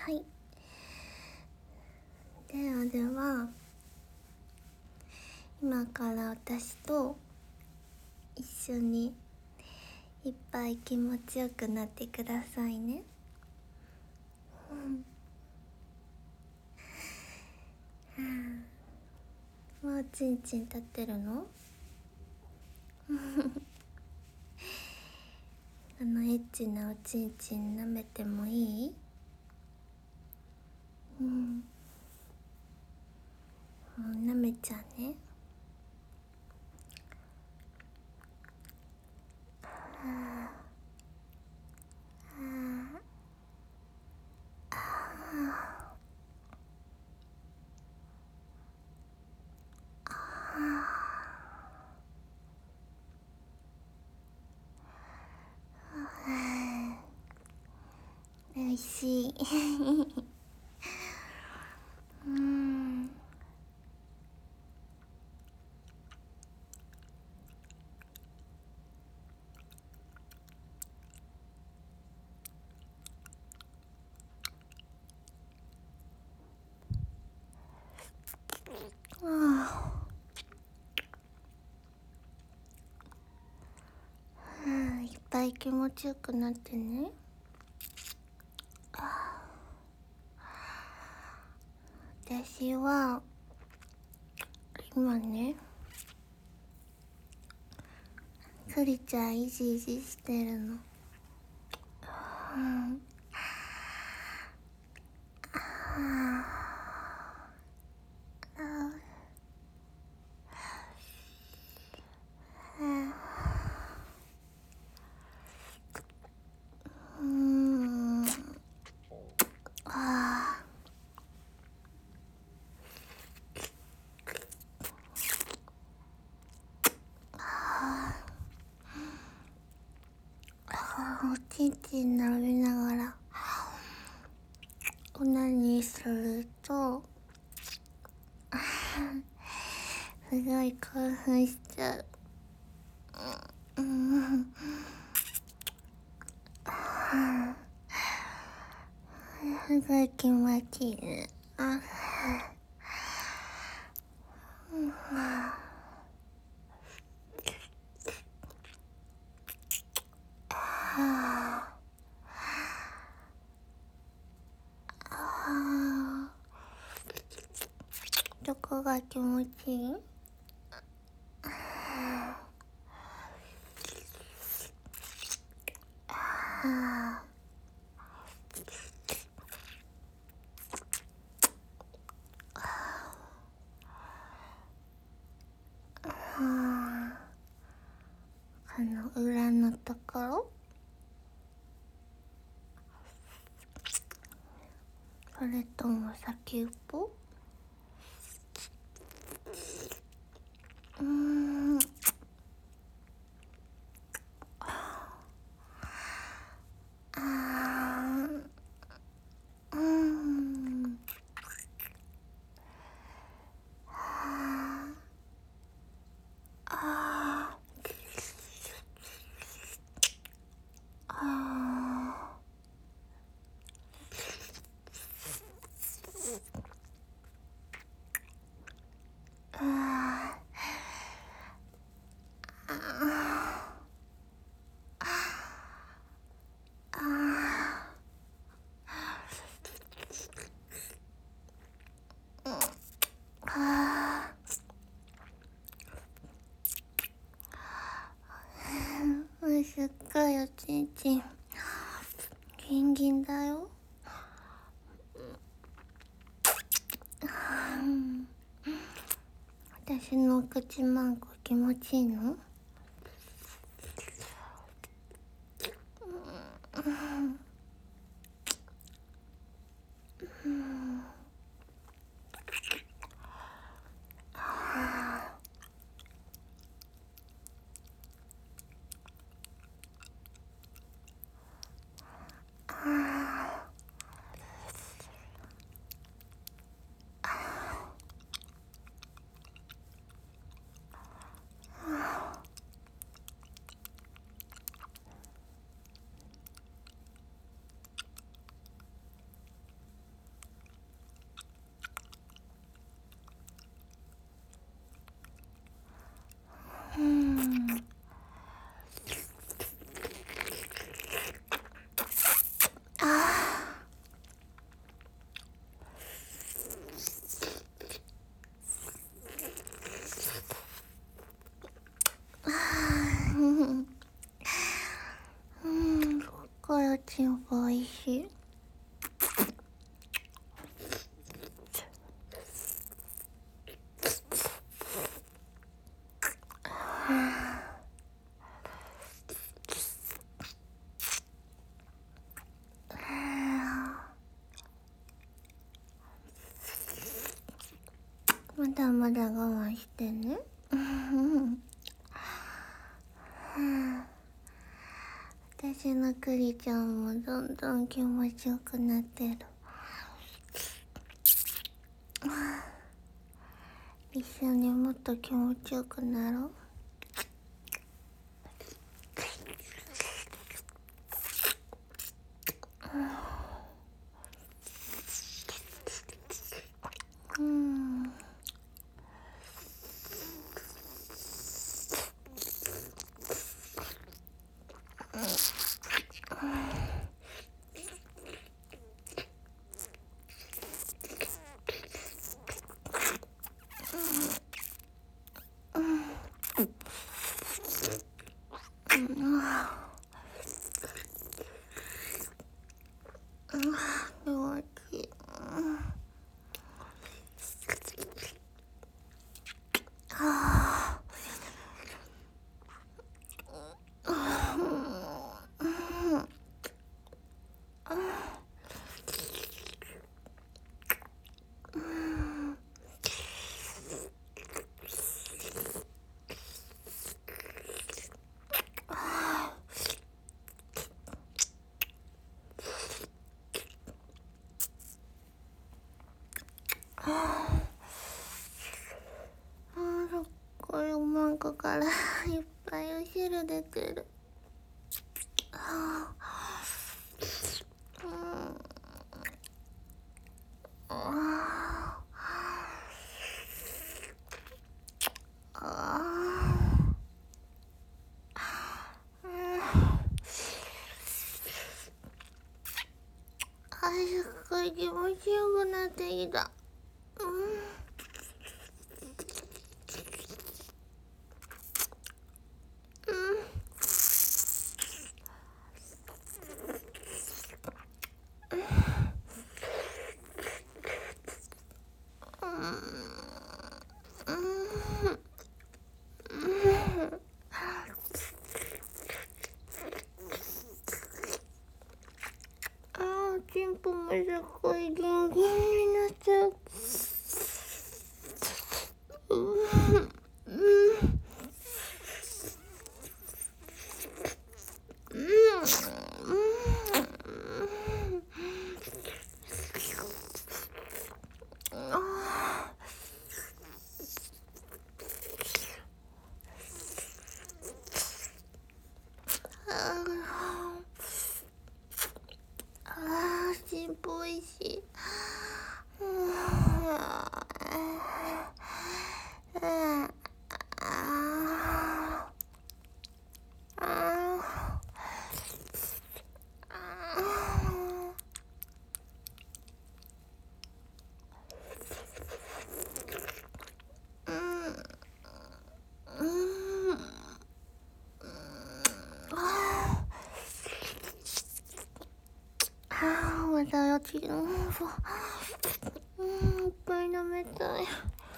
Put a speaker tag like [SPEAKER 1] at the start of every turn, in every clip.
[SPEAKER 1] はい。では今から私と一緒にいっぱい気持ちよくなってくださいね。もうちんちん立ってるの？エッチなおちんちん舐めてもいい？舐めちゃうね。おいしい。いっぱい気持ちよくなってね。私は今ね、クリちゃんいじいじしてるの。おちんちん舐めながらオナニーするとすごい興奮しちゃう。すごい気持ちいいね。どこが気持ちいい？裏のところ？それとも先っぽ？すっごいおちんちんギンギンだよ。私の口マンコ気持ちいいの？ 全部おいしい。まだまだ我慢してね。私のクリちゃんもどんどん気持ちよくなってる。一緒にもっと気持ちよくなろう。気持ちいい。これおまんこからいっぱいお汁出てる。すっごい気持ちよくなってきた。チンポもすっごいギンギンになっちゃう。チンポおいしい。またやちのいっぱい舐めたい。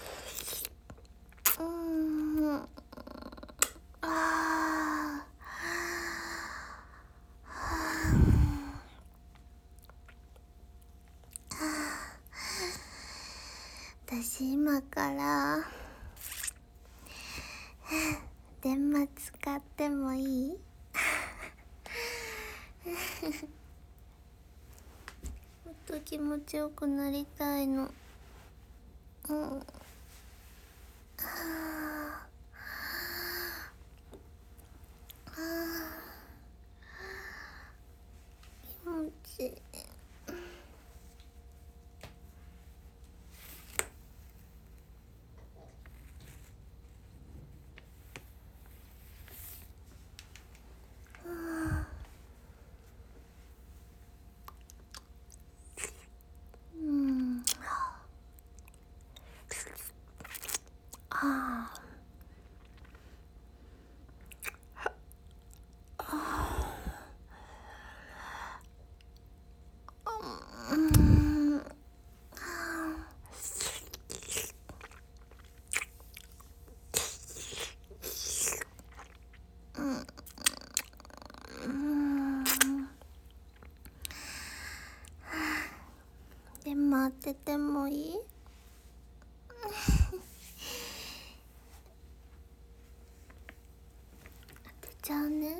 [SPEAKER 1] 私今から電話使ってもいい？もっと気持ちよくなりたいの。気持ちいい。あててもいい？当てちゃうね。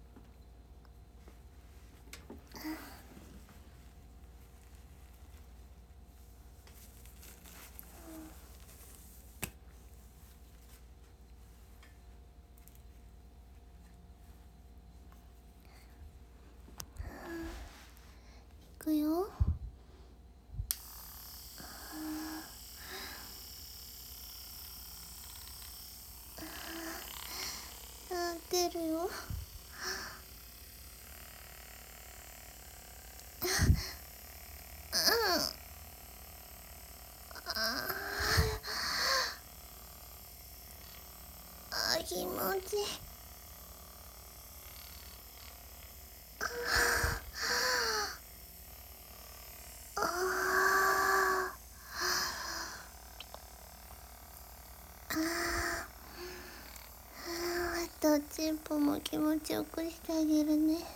[SPEAKER 1] いくよ。出るよ。気持ちいい。あとチンポも気持ちよくしてあげるね。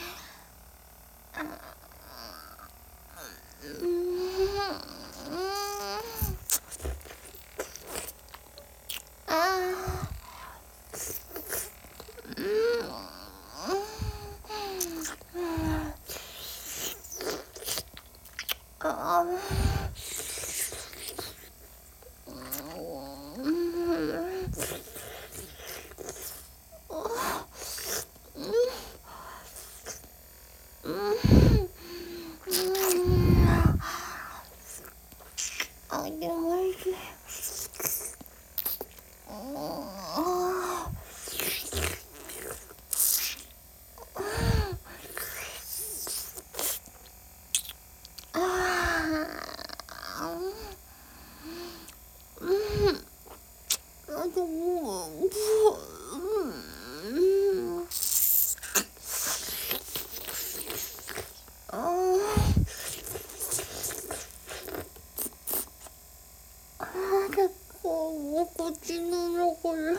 [SPEAKER 1] 口の中で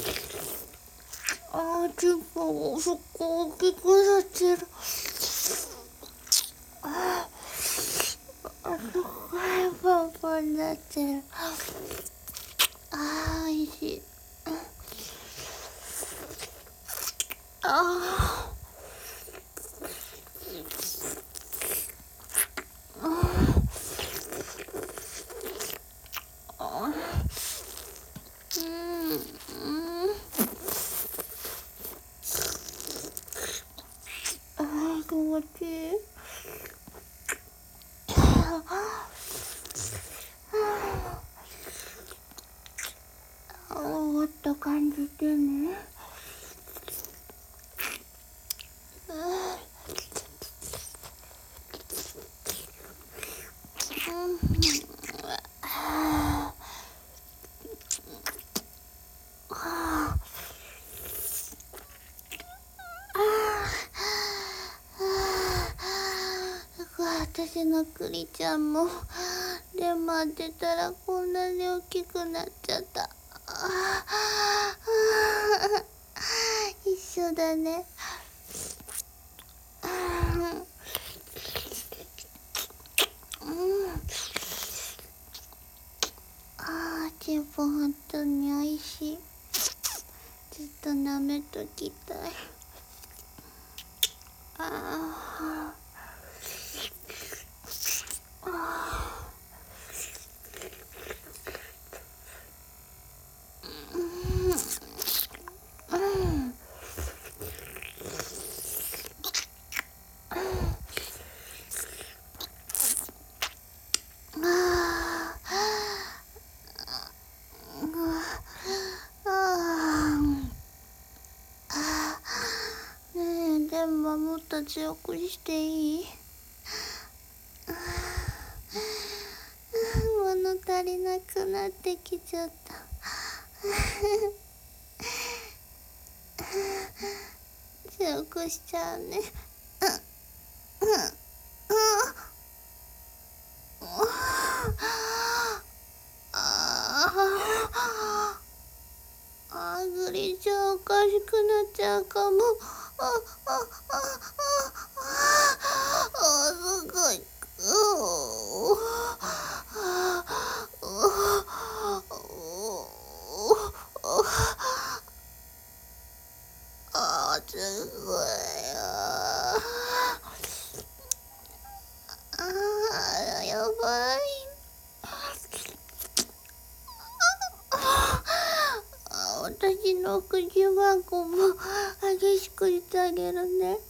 [SPEAKER 1] チンポがすっごい大きくなってる。すごいパンパンになってる。おいしい。気持ちいい。もっと感じてね。私のクリちゃんもでも当てたらこんなに大きくなっちゃった。一緒だね。チンポ本当においしい。ずっと舐めときたい。でももっと強くしていい？物足りなくなってきちゃった。強くしちゃうね。グリちゃんおかしくなっちゃうかも。すごい。 すごいよ。やばい。私の口箱も激しくしてあげるね。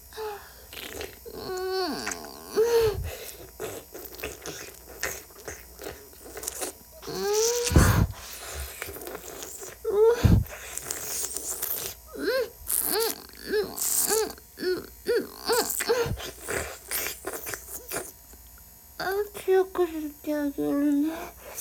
[SPEAKER 1] 強くしてあげるね。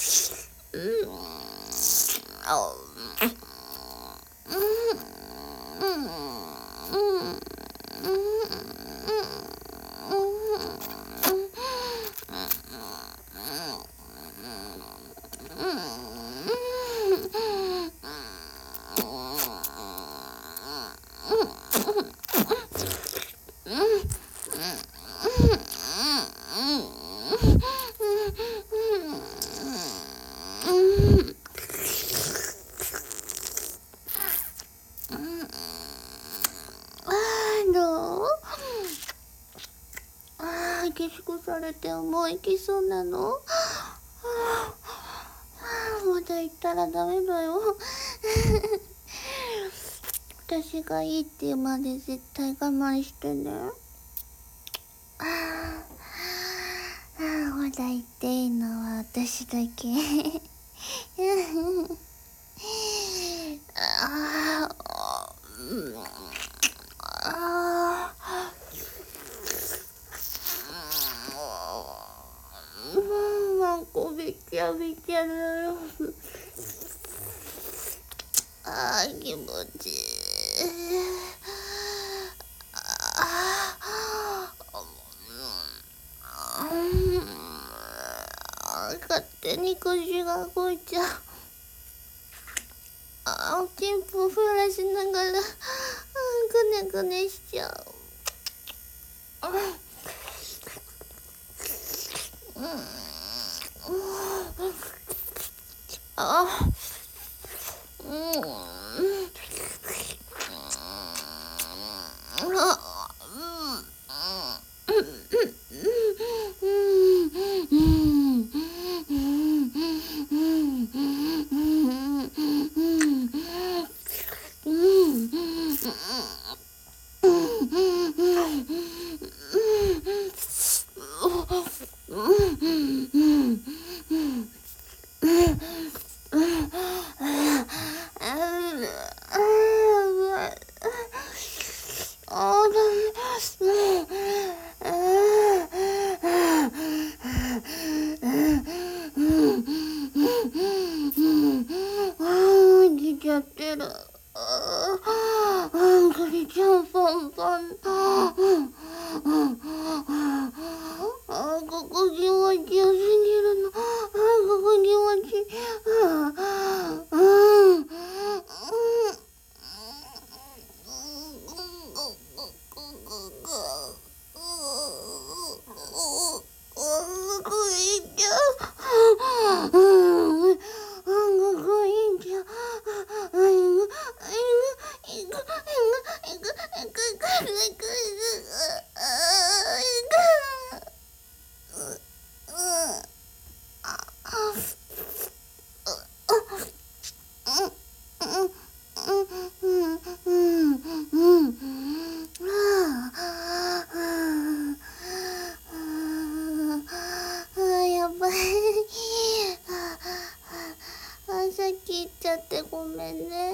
[SPEAKER 1] どう？激しくされてもう行きそうなの？まだ行ったらダメだよ。私がいいって言うまで絶対我慢してね。まだ言っていいのは私だけ。なんかびちゃびちゃだよ。気持ちいい。勝手に腰が動いちゃう。おちんぽふらしながらぐねぐねしちゃう。やってる。首ちゃんパンパン。ここ気持ちよすぎるの。ここ気持ち。やばい。さっき言っちゃってごめんね。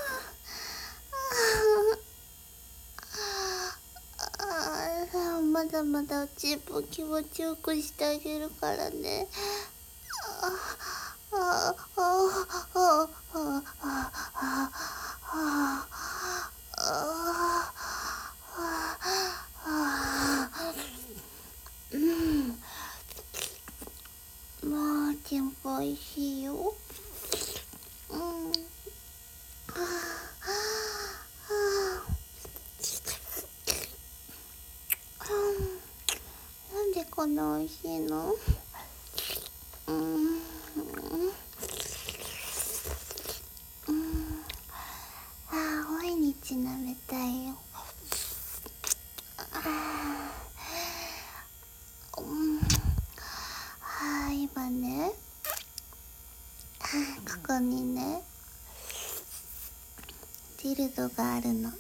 [SPEAKER 1] まだまだチープ気持ちよくしてあげるからね。もうチンポおいしいよ。なんでこんなおいしいの？毎日舐めたいよ。 にねディルドがあるのだ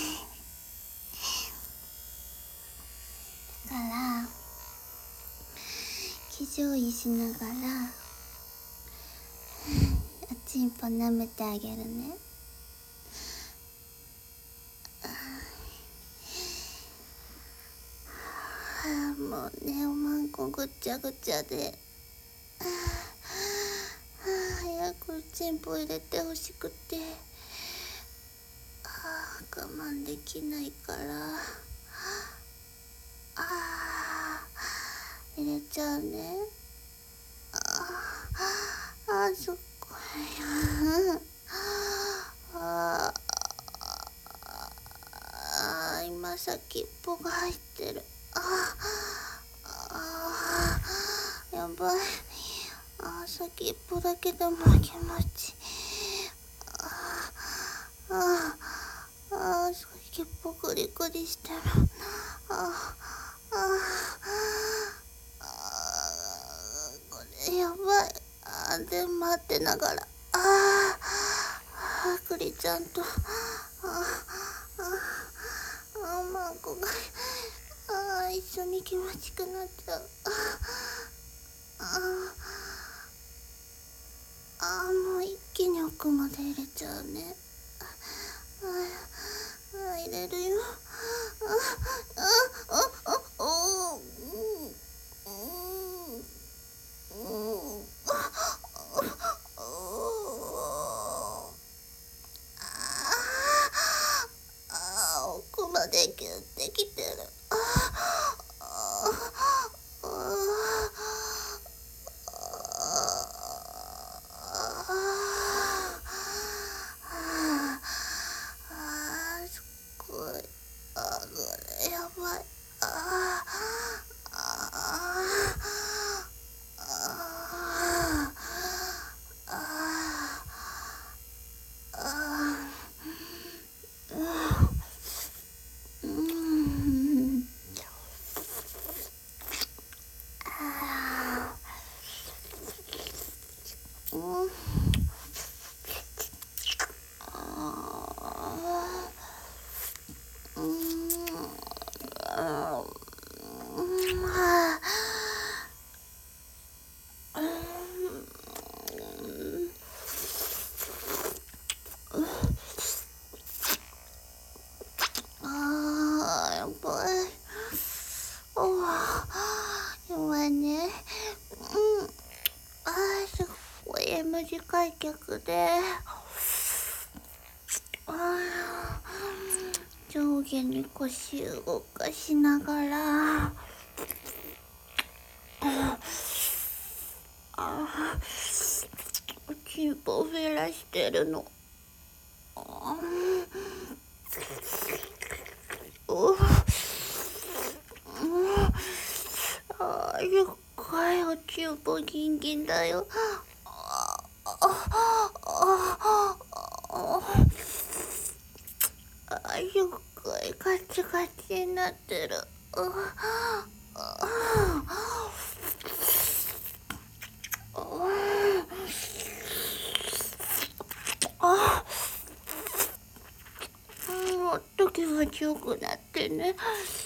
[SPEAKER 1] から化粧位しながらおちんぽ舐めてあげるね。もうねおまんこぐちゃぐちゃで早くおちんぽ入れてほしくて我慢できないから入れちゃうね。すっごい今先っぽが入ってる。やばい。先っぽだけでも気持ち先っぽグリグリしてる。これやばい。で待ってながらクリちゃんとマンコが一緒に気持ちくなっちゃう。もう一気に奥まで入れちゃうね。入れるよ。奥までギュってきてる。すっごい。これやばい。やばい。今ね、すごい M 字開脚で、上下に腰動かしながら、おちんぽ減らしてるの。すっごいおちんぽギンギンだよ。すっごいガチガチになってる。もっと気持ちよくなってね。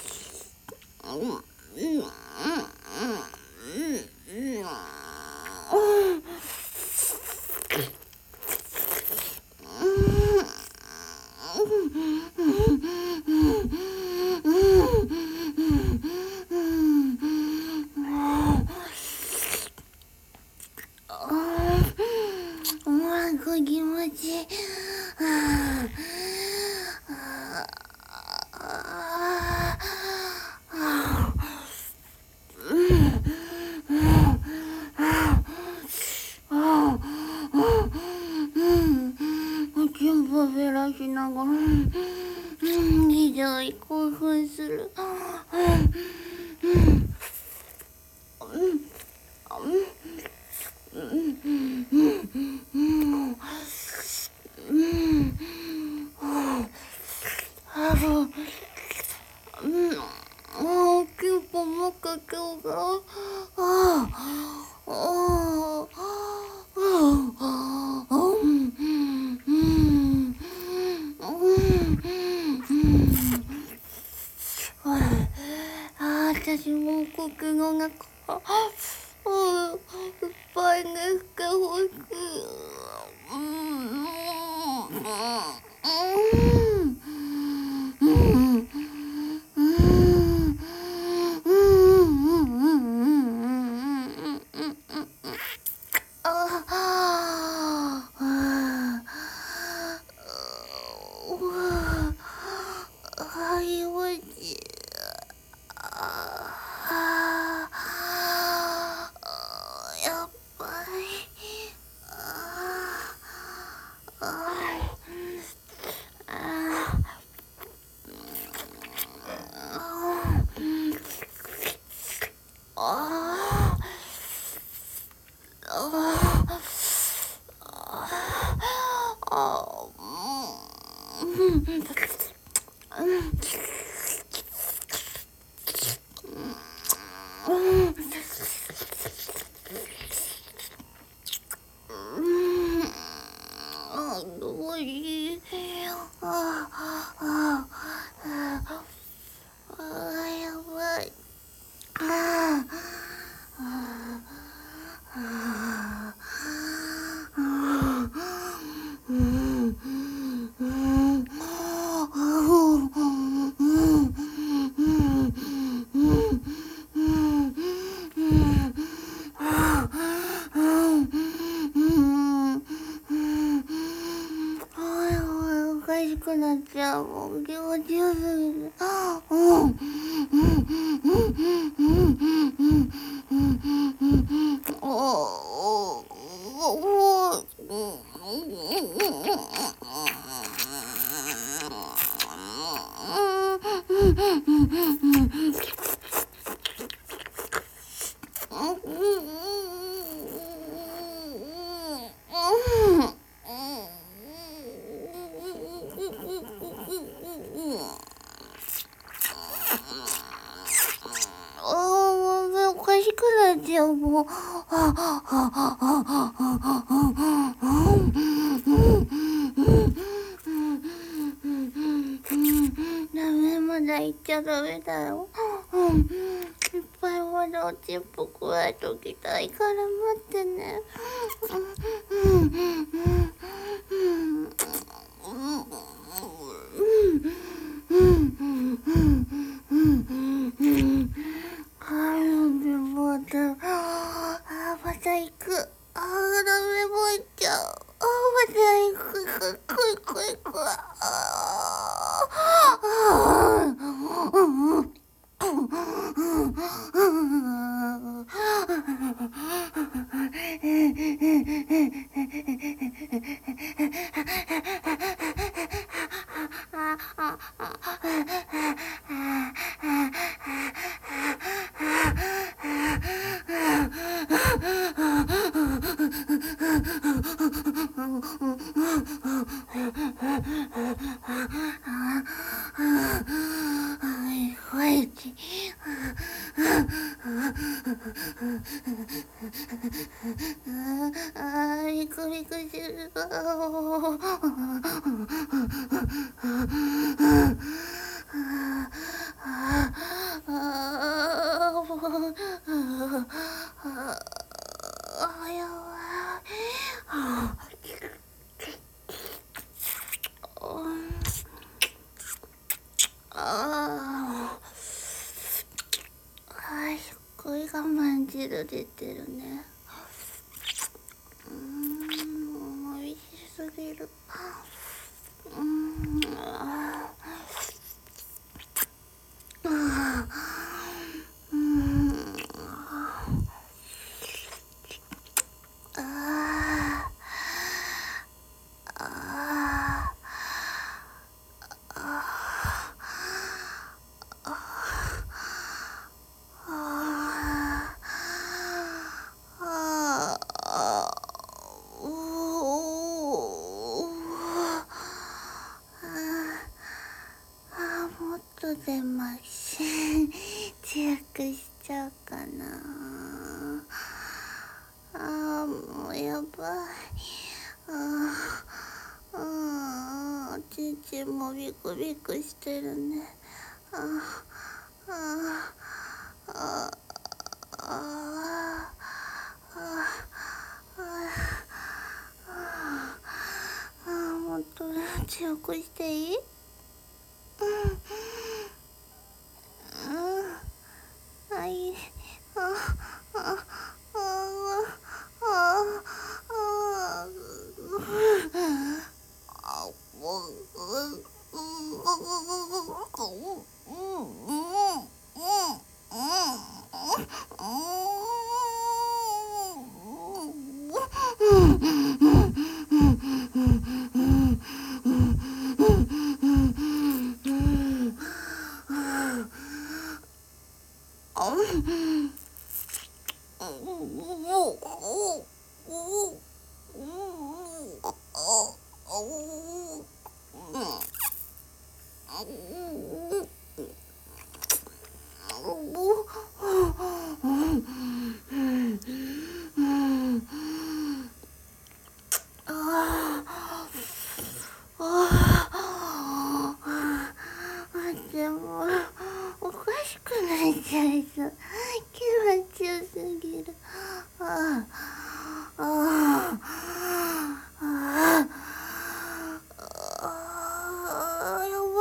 [SPEAKER 1] 気持ちいい。おちんぽ減らしながらひどい興奮する。おちんぽもかけが私も口の中がいっぱいにしてほしい。やっぱりおいしい。やばい。おかしくなっちゃう。もう気持ちよすぎる。おかしくなっちゃう。もうダメ、まだ行っちゃダメだよ。いっぱいまだおちんぽ加えときたいから待ってね。また行く。ダメ、もう行っちゃう。また行く。来い。リクリクしてる。やばい。すっごい我慢汁出てるね。美味しすぎる。もっと出ます。強くしちゃうかな。もうやばい。 ちんちんもビクビクしてるね。ああああああもっと強くしていい？はい。でもおかしくなっちゃいそう。気持ちよすぎる。やば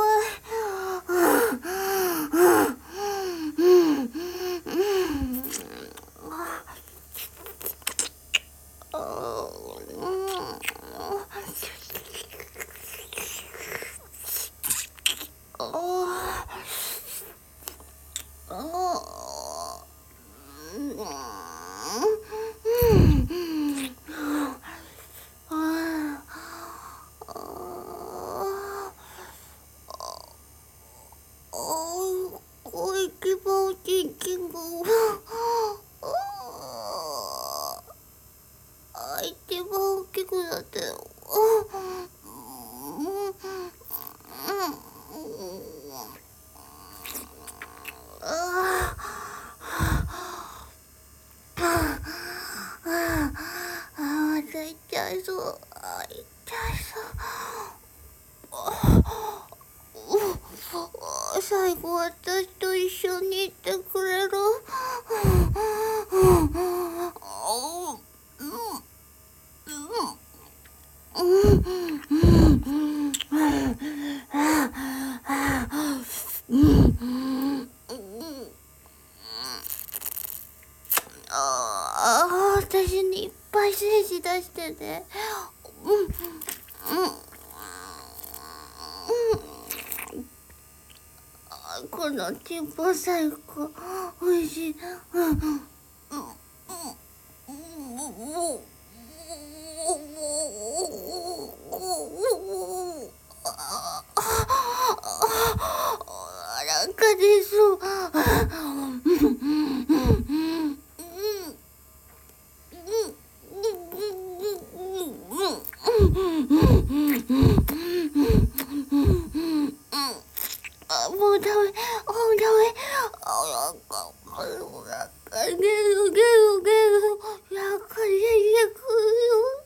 [SPEAKER 1] 一番キンキング一番大きくなってる。また痛いそう。痛いそう。最後私と一緒にいてくれる？私にいっぱい精子出してね。このチンポ最高。おいしい。なんか出そう。もうダメ、もうダメ。なんか、ゲロゲロゲロ、なんか出てくるよ。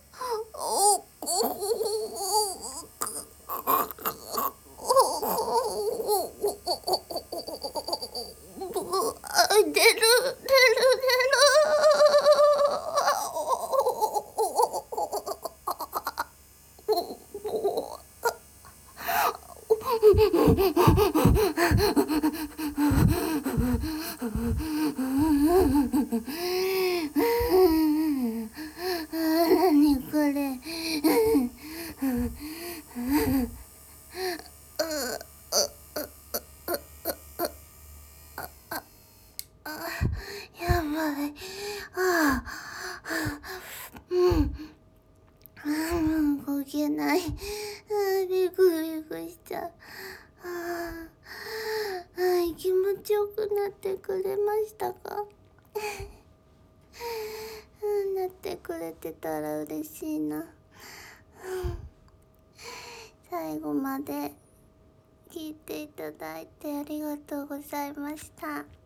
[SPEAKER 1] 出る。何これ。やばい。動けない。ビクビクしちゃう。気持ちよくなってくれましたか？なってくれてたら嬉しいな。最後まで聞いていただいてありがとうございました。